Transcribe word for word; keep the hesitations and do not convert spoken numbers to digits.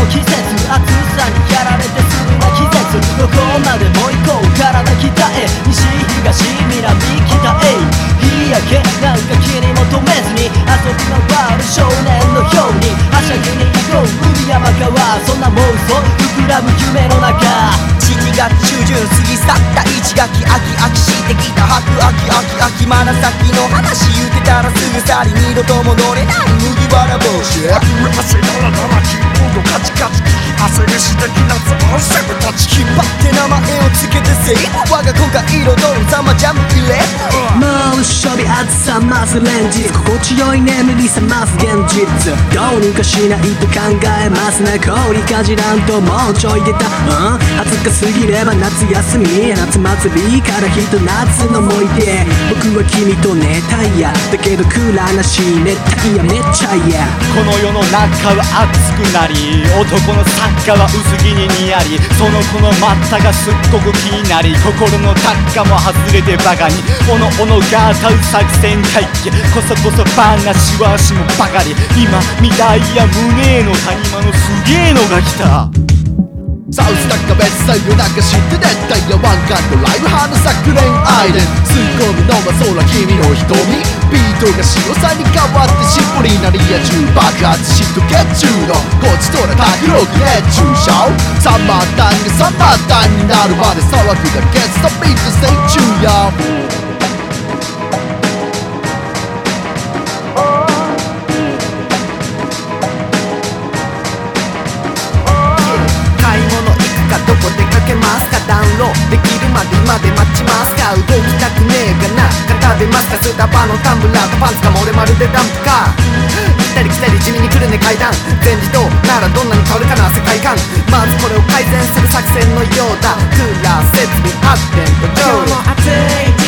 の季節、暑さにやられてするな季節。どこまでも行こう体鍛え、西東南北へ。日焼けなんか気に求めずに遊び回る少年のようにはしゃぎに行こう海山川、そんな妄想膨らむ夢の中。 しちがつ中旬過ぎ去ったいちがき、秋秋してきた白秋秋秋、まだ先の話言うてたらすぐ去り、二度と戻れない麦わら帽子。 秋汗だらだらキーボードカチカチ、汗でしてきなつアンセムたち、 引っ張って名前をつけてせい、我が子が彩るサマージャム入れ。 猛暑日暑さ増す連日、心地よい眠り覚ます現実。どうにかしないと考えますね、氷かじらんともうちょい出た。うん暑かすぎれば夏休み、夏祭りからひと夏の思い出。僕は君と熱帯夜だけどクーラーなし熱帯夜めっちゃ嫌。 この世の中は熱くなり、男のサッカーは薄着に似合り、その子のマッタがすっごく気になり、心のタッカも外れてバカにおのおのが歌う作戦会議、こそこそ話は足もばかり。今みたいや胸への谷間のすげえのが来た。 サウスタッカベッサイ夜中知って熱帯夜ワンカントライブ花咲く恋愛で吸い込むのは空君の瞳、ビートが白さに変わってしっぽりなりや中爆発しとけ中のこっちとら卓録熱中症、サマータイムがサマータイムになるまで騒ぐだけストビートステイ中や。 どこ出かけますか、ダウンロードできるまで今で待ちますか、動きたくねえかな、か食べますか、スーターバーのタンブラーとパンツが漏れまるでダンプか。行ったり来たり地味に来るね階段、全自動ならどんなに変わるかな世界観、まずこれを改善する作戦のようだ、クーラー設備発電と今日も暑い